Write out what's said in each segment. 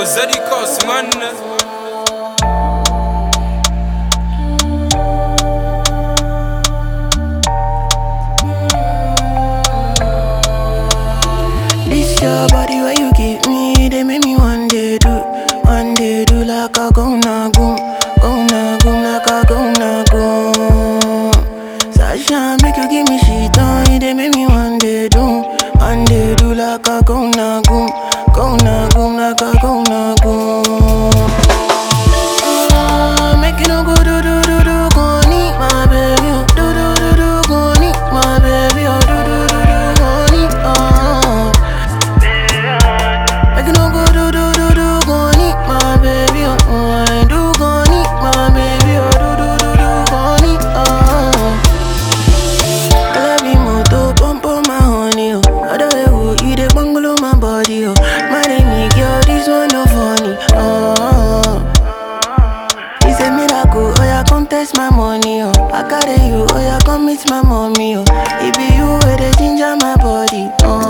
Zeddy Cost, man. This your body where you give me, they make me one day do like a go like a go. Sasha make you give me shit on, they make me one day do like a go like a go. Make you no go do, go need my baby, do, go need my baby, do, go need, Make you no go do, go need my baby, I do go need my baby, do, go need, I love you moto, pump on my honey, I don't know you the bungalow my body, my name girl, this one no funny, It's a miracle, oh yeah, come test my money, I carry you, oh yeah, come meet my mommy, It be you where they ginger my body,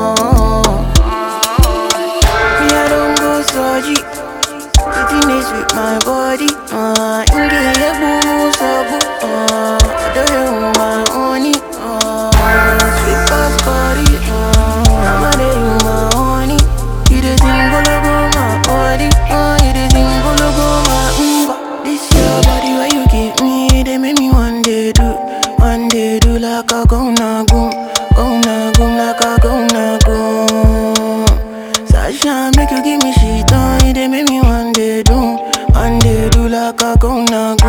Me I don't go surgery, sitting is with my body, In the boo, so boo, I don't know my honey, Sweet past body, I'm a day my honey, You the thing go my body, You the thing go my This your body where you give me, they make me one day do like a go like a go. Sasha make you give me shit on, they make me one day do like a go like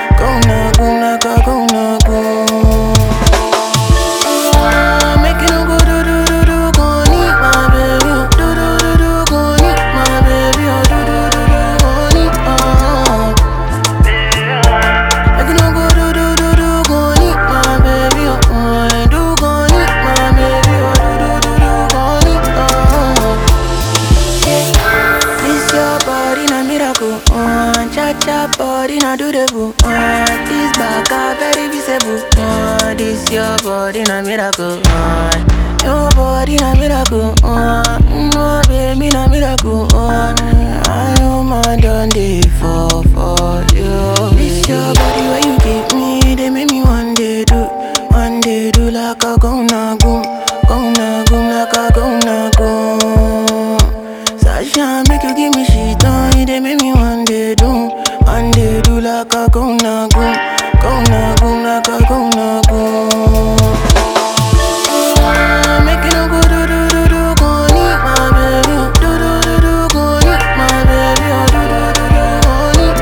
a go. Make you no go do, go need my baby, do, go need my baby, do, go need, Make you no go do, go need my baby, I do go need my baby, do, go need, This your body na miracle, cha body na do the boo, This back a very visible, This your body na miracle, Your body na miracle, No baby na miracle, I know my done day for you. This your body where you give me, they make me one day do like a go like a go. Sasha make you give me shit on, they make me one day do like a go like a go. Make you no go do, go need my baby, do, go need my baby, do, go need,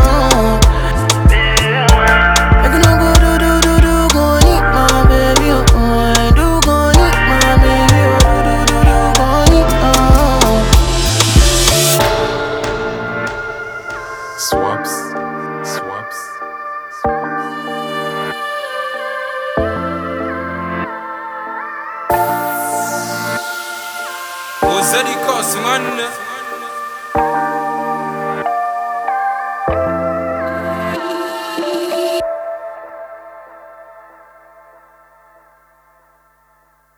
Make you no go do, go need my baby, I do go need my baby, do, go need, Swaps. Zeddy Cost, man.